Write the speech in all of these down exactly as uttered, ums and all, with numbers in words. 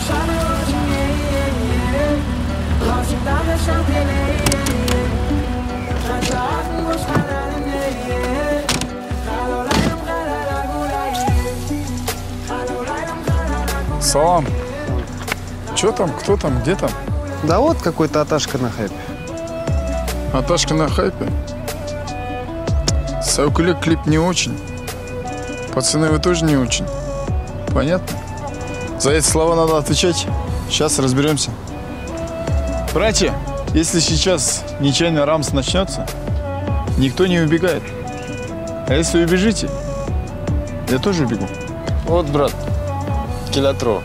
Салам. Че там? Кто там? Где там? Да вот какой-то Аташка на хайпе. Аташка на хайпе? Саукулек клип не очень. Пацаны, вы тоже не очень. Понятно? За эти слова надо отвечать. Сейчас разберемся. Братья, если сейчас нечаянно рамс начнется, никто не убегает. А если убежите, я тоже убегу. Вот, брат, килотро.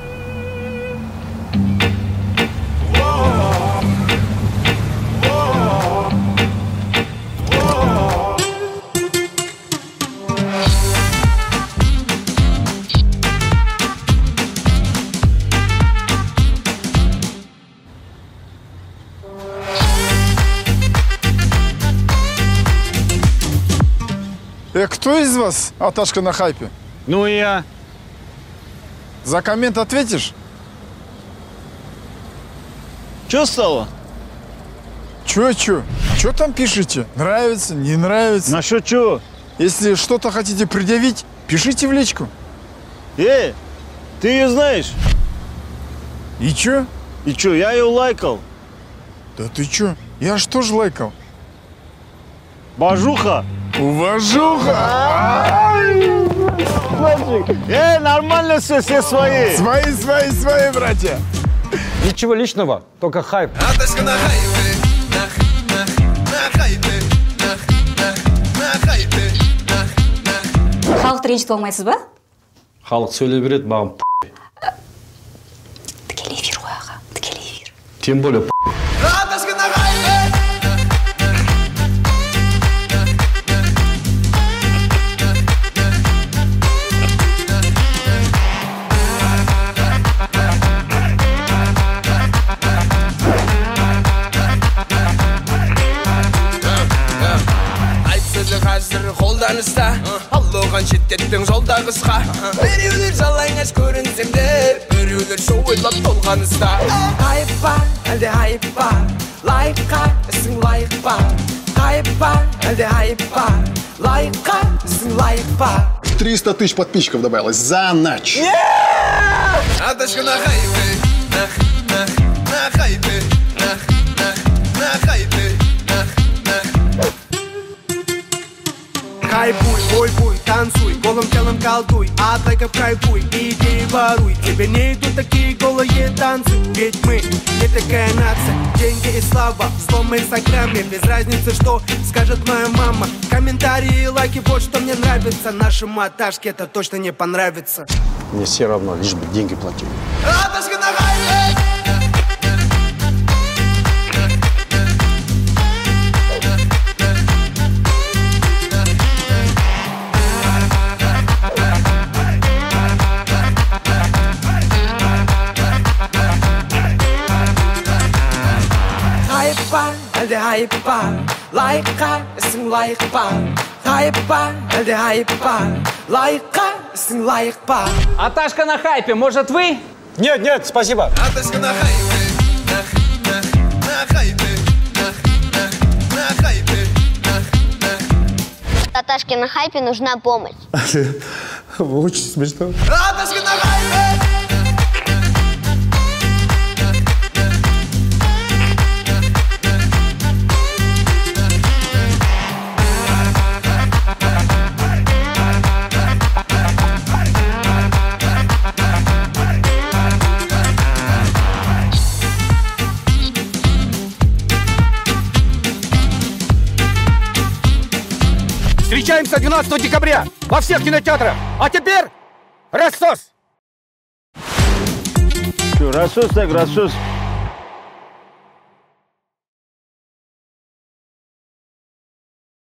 Э, кто из вас Аташка на хайпе? Ну и я. За коммент ответишь? Че стало? Чё, чё? Чё там пишете? Нравится, не нравится? Насчет чего? Если что-то хотите предъявить, пишите в личку. Э, ты ее знаешь? И чё? И чё, я ее лайкал. Да ты чё? Я ж тоже лайкал. Бажуха. Уважуха! Э, нормально все, все свои. Свои, свои, свои, братья. Ничего личного, только хайп. Аташка на хайпе, на, на, на хайпе, на, на, на хайпе, на, на. Халықты ренжітіп алмайсыз ба? Халық сөйлей береді, маған Тікелей эфир ғой аға, тікелей эфир. тем более Аташка на хайпе. Қазір қолданыста аллоған шеттеттің жолда қысқа біреулер жалаңаш көрінсеңдер біреулер шоу ойлап толғаныста хайп па әлде хайп па лайкқа ісің лайық па хайп па әлде хайп па лайкқа ісің лайық па триста тысяч подписчиков добавилось за ночь. Аташка на хайпе, на, на, на хайпе, на, на, на хайпе. Хайпуй, бойбуй, танцуй, голым телом колдуй, от лайков кайфуй, идеи воруй. Тебе не идут такие голые танцы, ведь мы не такая нация. Деньги и слава в злом инстаграме, без разницы, что скажет моя мама. Комментарии и лайки, вот что мне нравится. Нашему Аташке это точно не понравится. мне все равно, лишь бы деньги платили. Аташка на хайпе. Әлде хайп па, лайкқа ісің лайық па. Хайп па, әлде хайп па, лайкқа ісің лайық па. Аташка на хайпе, может вы? Нет, нет, спасибо. Аташка на хайпе, на, на, на хайпе, на, на хайпе, на. Аташке на хайпе нужна помощь. Очень смешно. Аташка на хайпе. Встречаемся двенадцатого декабря во всех кинотеатрах. А теперь рассос! Что, рассос так рассос.